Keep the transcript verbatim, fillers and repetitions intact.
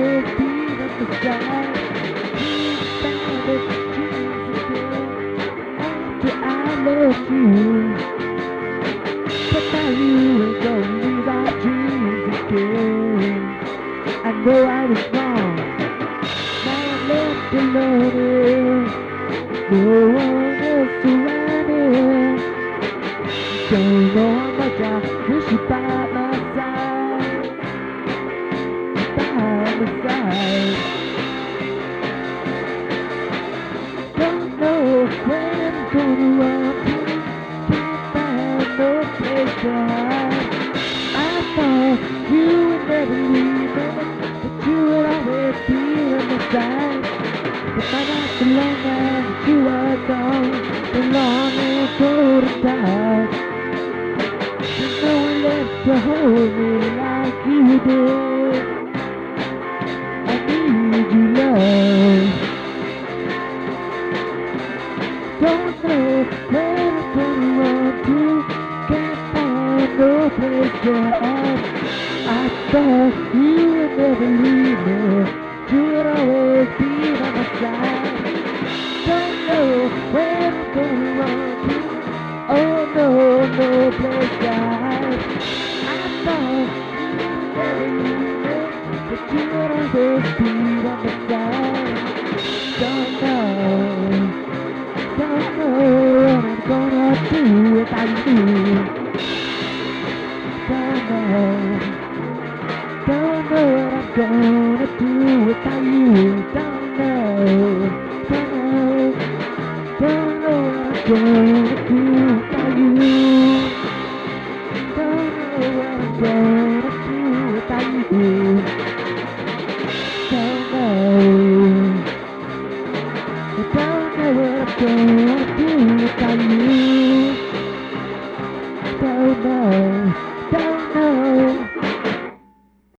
always be on the side. Dreams about it, dreams again. After I left you, but now you ain't gonna leave our dreams again. I know I was wrong. Now I'm left alone. No one else around here. Don't know how much I wish you by my side, by my side. Don't know where I'm gonna run to, can't find no place to hide. I thought you would never leave me, that you would always be on my side. But my not so long now that you are gone, the long and cold and dark. There's no one left to hold me like you did. I need you, love. Don't know where I'm gonna run to, can't find no place to hide. I thought you would never leave me, you would always be by my side. Don't know where I'm gonna run to, oh no, no place to hide. I thought you would never leave me, but you would always be by my side. Don't know, don't know what I'm gonna do without you. Don't know, don't know what I'm gonna do without you. Don't